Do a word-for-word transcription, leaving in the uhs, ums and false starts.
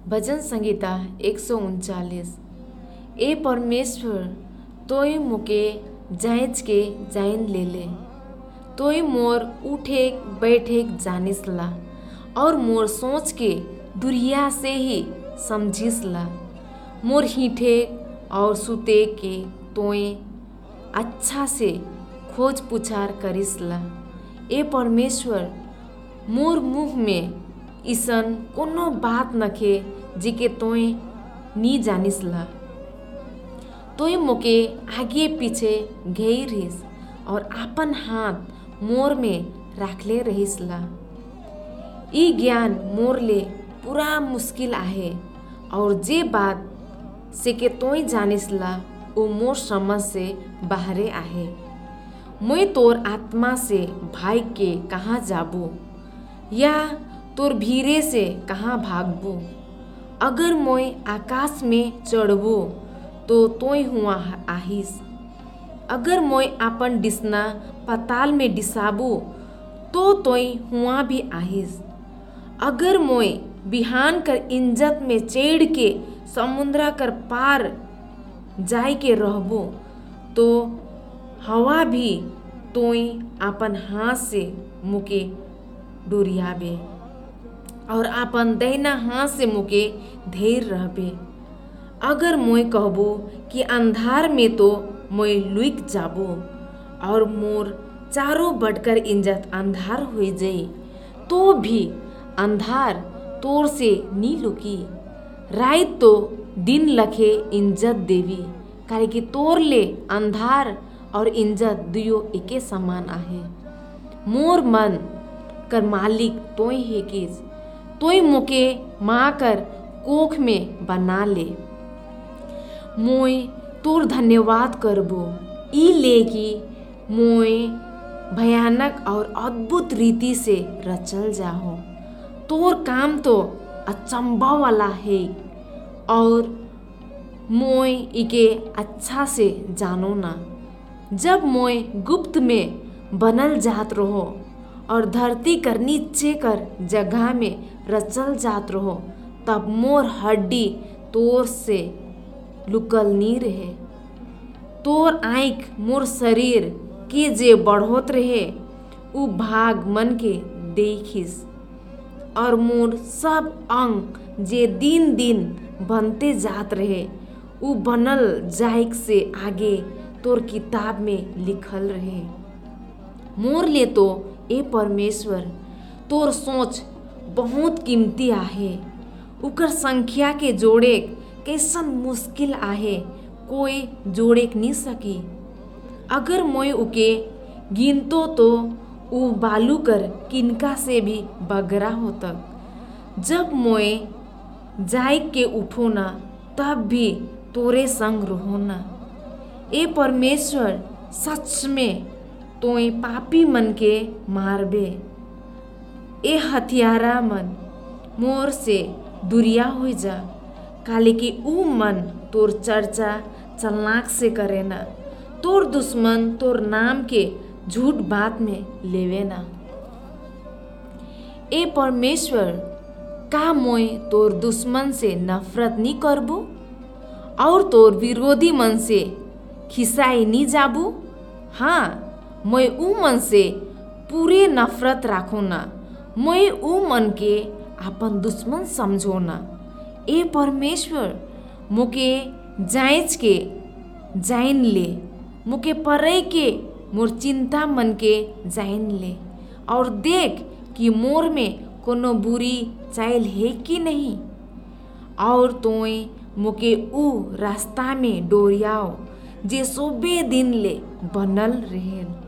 भजन संहिता एक सौ उनचालीस। ए परमेश्वर, तोय मुके जाँच के जान ले ले। तोय मोर उठे बैठे जानिसला और मोर सोच के दुरिया से ही समझिसला। मोर हिठे और सुते के तोय अच्छा से खोज पुछार करिसला। ए परमेश्वर, मोर मुँह में इसन कोनो बात नखे जिके तोय नी जानिसला। तोय मोके आगे पीछे घेर रहिस और आपन हाथ मोर में राखले रहिसला। ई ज्ञान मोर ले पूरा मुश्किल आहे और जे बात से के तोय जानिसला उ मोर समझ से बाहरे आहे। मैं तोर आत्मा से भाग के कहाँ जाबू या तोर भीरे से कहाँ भागबू। अगर मैं आकाश में चढ़बू तो तोय हुआ आहिस। अगर मैं आपन डिसना पताल में डिसाबू तो तोय हुआ भी आहिस। अगर मैं बिहान कर इंजत में चढ़ के समुद्रा कर पार जाय के रहबो तो हवा भी तोय आपन हाथ से मुके डोरियाबे और आपन दहिना हाथ से मुके धैर रहबे। अगर मैं कहबो कि अंधार में तो मैं लुक जाबो और मोर चारों बढ़कर इंजत अंधार हो जाई तो भी अंधार तोर से नी लुकी। रात तो दिन लखे इंजत देवी, काहे कि तोर ले अंधार और इंजत दुयो एके समान आहे। मोर मन कर मालिक तोय हे किस, तोय मोके माँ कर कोख में बना ले। मोय तोर धन्यवाद करबो ई ले कि मोय भयानक और अद्भुत रीति से रचल जाहो। तोर काम तो अचंभा वाला है और मोय इके अच्छा से जानो ना। जब मोय गुप्त में बनल जात रहो और धरती कर नीचे कर जगह में रचल जात रहो, तब मोर हड्डी तोर से लुकल नी रहे। तोर आँख मोर शरीर के जे बढ़ोत रहे उ भाग मन के देखिस और मोर सब अंग जे दिन दिन बनते जात रहे उ बनल जाइक से आगे तोर किताब में लिखल रहे। मोर ले तो ए परमेश्वर तोर सोच बहुत कीमती आहे। उकर संख्या के जोड़े कैसन मुश्किल आहे, कोई जोड़े नहीं सकी। अगर मैं उके गिनतो तो उ बालू कर किनका से भी बगरा होता। जब मैं जाइक के उठो ना तब भी तोरे संग रहो ना। ए परमेश्वर, सच में तोय पापी मन के मारबे। ए हथियारा मन मोर से दुरिया हो जा, काले कि ऊ मन तोर चर्चा चलनाक से करे ना। तोर दुश्मन तोर नाम के झूठ बात में लेवे ना। ए परमेश्वर, का मोय तोर दुश्मन से नफरत नहीं करबू और तोर विरोधी मन से खिसाई नहीं जाबू। हाँ, मैं ऊ मन से पूरे नफरत राखो ना। मैं ऊ मन के अपन दुश्मन समझो ना। ए परमेश्वर, मुके जाँच के जान ले। मुके परे के मोर चिंता मन के जान ले और देख कि मोर में कोनो बुरी चाल है कि नहीं, और तोय मुके ऊ रास्ता में डोरियाओ जे सोबे दिन ले बनल रहे।